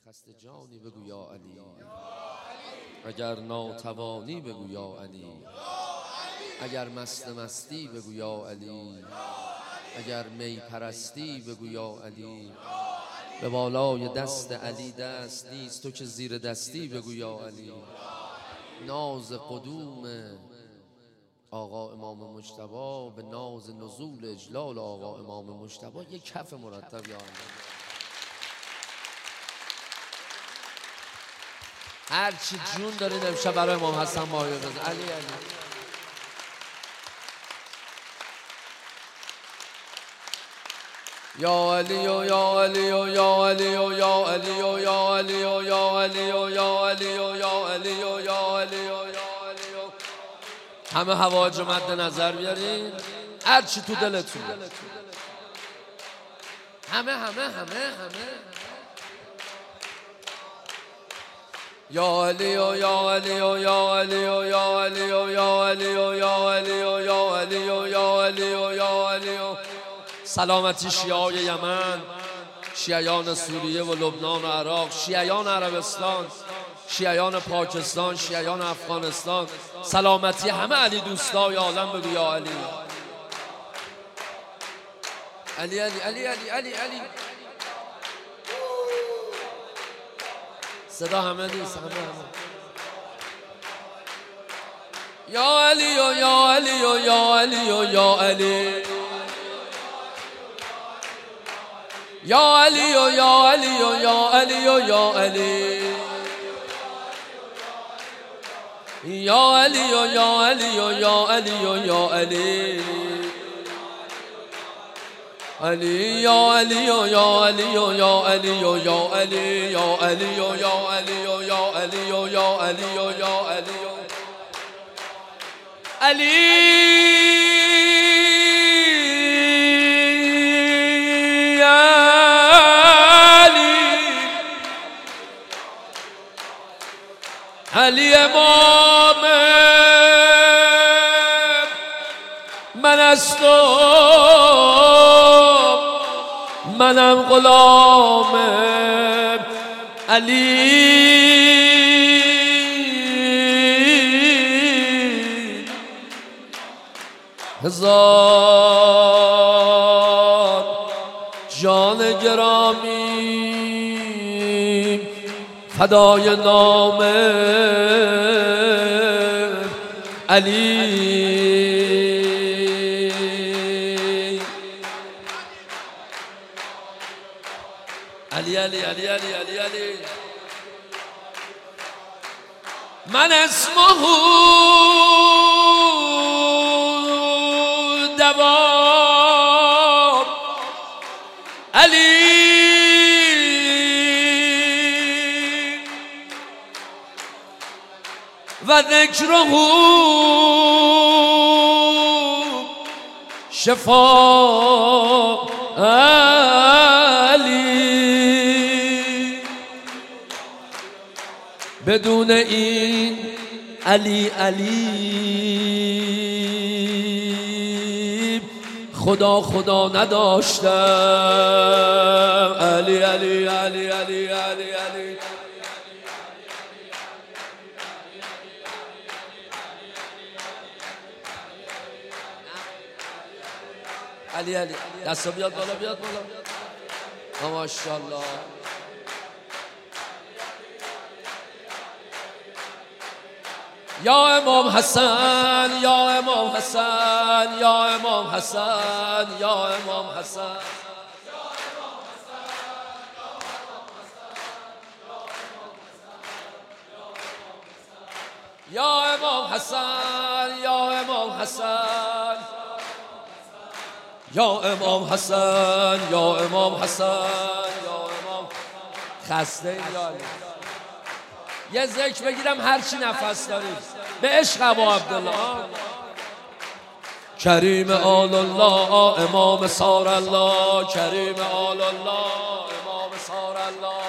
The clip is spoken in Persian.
خسته جانی بگو یا علی، اگر ناتوانی بگو یا علی، اگر مست مستی بگو یا علی، اگر می پرستی بگو یا علی. به بالای دست علی دست نیست، تو که زیر دستی بگو یا علی. ناز قدوم آقا امام مجتبی به ناز نزول اجلال آقا امام مجتبی یک کف مرتب یا علی. هر چی جون دارین امشب برای امام حسن مایه بزن. علی علی یا علی و یا علی و یا علی و یا علی و یا علی و یا علی و یا علی و یا علی و یا علی و یا علی. همه حواج مد نظر بیارین، هر چی تو دلتون، همه یا علی و یا علی و یا علی و یا علی و یا علی و یا علی و یا علی و یا علی و یا علی. سلامتی شیعای یمن، شیعیان سوریه و لبنان و عراق، شیعیان عربستان، شیعیان پاکستان، شیعیان افغانستان، سلامتی همه علی دوستای عالم بگو یا علی. علی علی علی علی علی علی. صدا همه نیست، همه یا علی و یا علی و یا علی و یا علی یا علی و یا علی و یا علی و یا علی یا علی و یا علی و یا علی و یا علی علی یا علی و یا علی و یا علی و یا علی یا علی و یا علی و یا علی و یا علی و یا علی علی امام من است و منم غلام علی. هزار جان گرامی فدای نام علی. علی علی علی علی علی علی. من اسمه دوام علی و ذکره شفا علی. بدون این علی علی خدا خدا نداشتم. علی علی علی علی علی علی علی علی. دستا بیاد بالا، بیاد بالا. ماشاءالله. یا امام حسن، یا امام حسن، یا امام حسن، یا امام حسن، یا امام حسن، یا امام حسن، یا امام حسن، یا امام حسن، یا امام. خسته یا یه ذکر بگیرم هر چی نفس دارید به عشق ابا عبدالله. کریم آل الله امام سار الله، کریم آل الله امام سار الله.